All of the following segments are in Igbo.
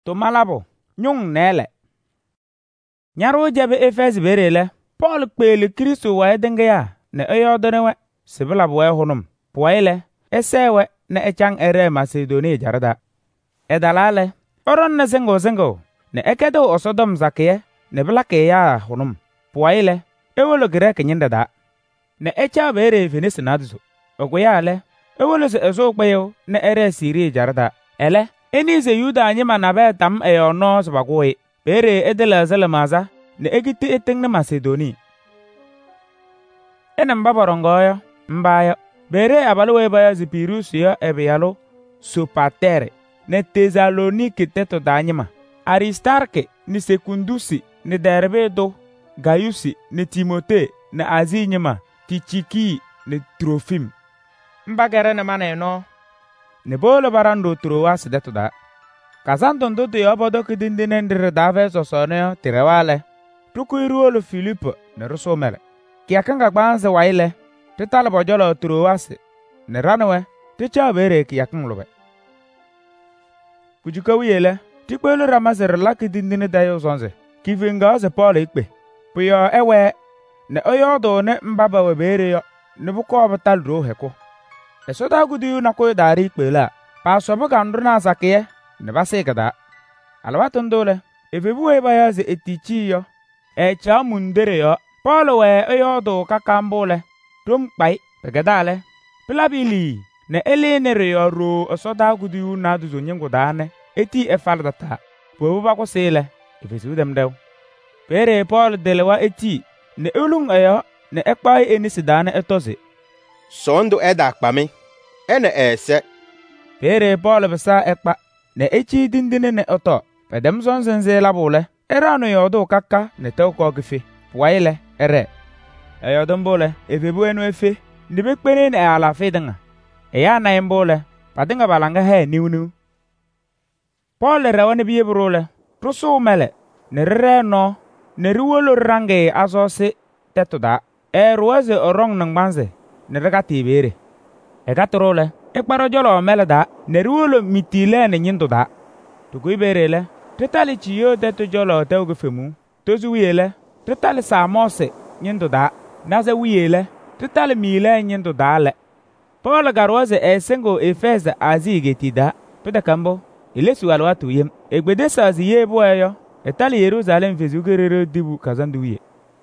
to malabo nyung nele nyaru jabe Efes berele Paul kpele Kristo wa edengya ne eyodonewe sibilab we hunum poile esewe ne echang ere Macedonia jarada edalale oron ne zengo ne ekedo osodom zakiye ne blake ya hunum poile ewolo grek nyindada ne echa bere Venice nadzu oguyale ewolo se ezo kpeyo ne ere Siri jarada ele enize Yuda anyima na be tam eyono sabagoi bere edela zelemaza ne egiti eteng ne Macedonia enem baborongoyo mbayo bere abalwe baya zipirus yo ebeyalo Sopatere ne Tesalonike teto danyima Aristarke ni Sekundusi ni Derbedo Gayusi ni Timote ni Azinyima Tichiki ni Trofim mbagere ne maneno ne bolo barando Troas deto da kazandondo de obodo kidindine ndire dave sosone tirewale tukuiruolo Filipo ne rusomele kiakanga gbanze waile titala bojolo Troas ne ranwe ticha bere kiakang lobe kujuka wiyele tikpelo ramasere lakidindine dayo zonze kivinga ze Paul ikpe puyo ewe ne oyodo ne mbaba we bere yo ne buko batal ro heko esoda gudu na ko dari ikpela pa sobo gandu na zakiye ne basekada alwatondole efebuwe bayaze etichi yo echa mundere yo Paul we oyodo kakambole tumpai pegedale pilabili ne elenere yo ro osoda gudu na duzo nyengudane eti efaldata po ba ko sele efesu dem dew pere Paul delewa eti ne ulung ayo ne ekpai enisidane etoze sondo eda kpami ene ese pere Paul besa ekpa ne echi dindine ne oto pedem zonzenze labule erano yodo kaka ne toko gife waile ere ayodombole efebu enu efe ndibekpene ne ala fedanga eya na imbole padinga balanga he niwnu Paul rewani biyebrole tusu mele ne reno ne riwolo range azose tetoda ruwaze orong nangbanze ne regati bere egatrole ekparo jolo mele da ne riwolo mitile ne nyindoda tukui berele tetali chiyo teto jolo tewge femu tozu wiyele tetali samose nyindoda naze wiyele tetali mile nyindoda le Paul garwaze esengo Efes azigetida pedakambo Ilesu alwatu yem egbedesa ziye boyo etali Jerusalem fezugerere dibu kazanduye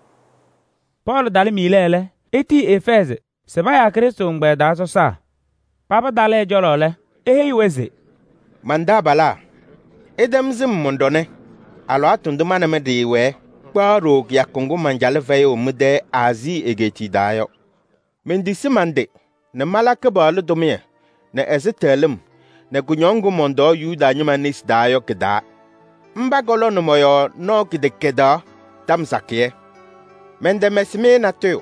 Paul dali milele eti Efes sebaya Kristo ngbe da so sa papa dale jolole ehiweze manda bala edem zim mondone alwatu ndumana mediwe kwaro yakungu manjale veyo mude azi egeti dayo mendisi mande ne malaka balu domie ne ezetelem ne kunyongu mondo Yuda nyuma nis dayo keda mbagolo no moyo no kidekeda tamsakie mende mesme na teo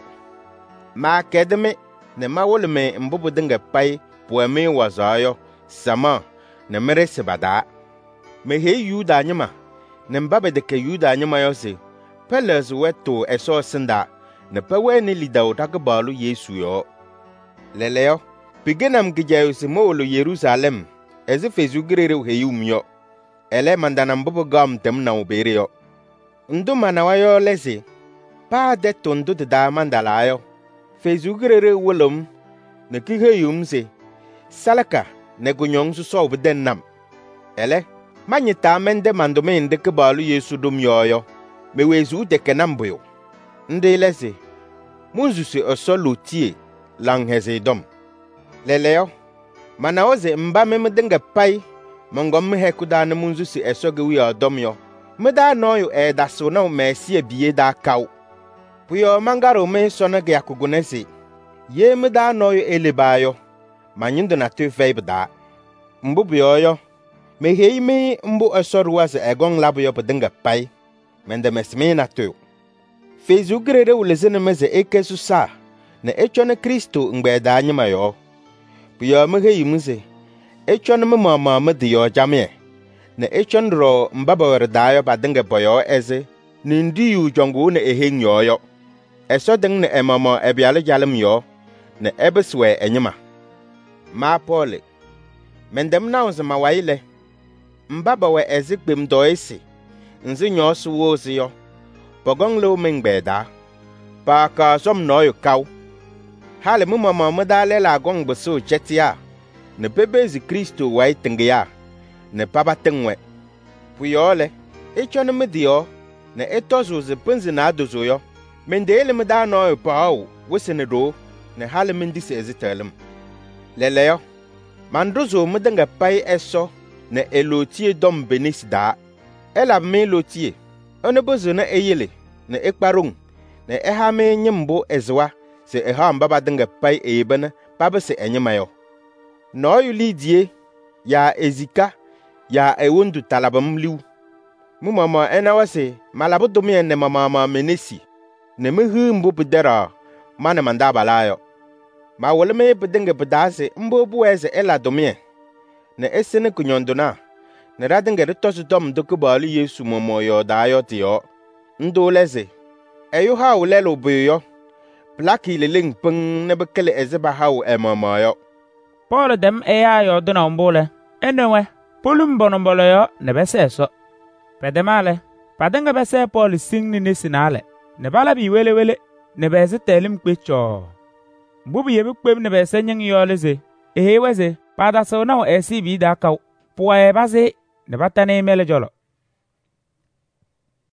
ma kedme ne mawolme mbubu dinga pai poemi wazayo sama ne mere sebada me he Yuda nyuma ne mbabe de ke Yuda nyuma yose peles weto eso sinda ne pewe ni lidao takbalu Yesu yo leleo pigenam gijayo se molo Jerusalem ezi fezugerere heyumyo ele mandana mbubu gam tem na ubere yo nduma na wayo lese pa de tondo de da mandala yo fezugerere wolom ne kiheyumse salaka ne gunyong su so obedennam ele manyita mende mandome inde kebalu Yesu dum yoyo mewezu de kenamboyo nde lese munzusi osolutie lang hezedom leleo mana oze mba memedinga pai mongom hekudane munzusi esoge wi odomyo meda noyo daso na mesi ebie da kaw puyo mangaro me sona ge akugunesi ye meda noyo elebayo manyindo na tefeibda mbubuyo meheime mbu esorwase egon labuyo bedinga pai mende mesme na to fezugrere ulezene meze ekesusa na echone Kristo ngbe da anyima yo puyo meheyimse echone mama madiyo jamie na echon ro mbabawere dayo badinga boyo eze nindi yu jongu na ehenyo yo eso ding na emama ebiale jalem yo na ebeswe enyima ma Paul mendem na unse mawaile mbaba we ezi kpem do esi nzi nyo suwo zi yo pogong lo mengbeda pa ka som no yo kaw hale mu mama mudale la gong beso chetia ne bebezi Kristo wai tengia ne paba tengwe puyole echone medio ne etozo ze penzi na adozo yo mendele meda no yo pao wesene do ne hale mendise ezitelem leleyo mandozo mudenga pai eso ne elotie dom benis da ela me lotie one bozo na eyele ne ekparung ne ehame nyimbo ezwa se eha mbaba denga pai ebena baba se enyemayo no yu lidie ya ezika ya ewundu talabam liu mu mama enawase malabu domi ne mama menesi ne mehu mbo bedara mana mandabalayo ma wole me bedenga bedase mbo bueze ela domi ne esene kunyondona ne radenga retosu dom dokubali Yesu momo yo dayo tio ndoleze eyo ha ulelo buyo plaki leleng peng ne bekele ezeba hawo emama yo Paul dem eya yo dona mbole enwe polum bonombolo yo ne beseso pedemale padenga bese Paul singni nesinale ne bala bi wele ne bese telim kpecho mbubu yebe kpem ne bese nyeng yo leze eheweze pada so na esi bi da kaw puwa e base ne batane mele jolo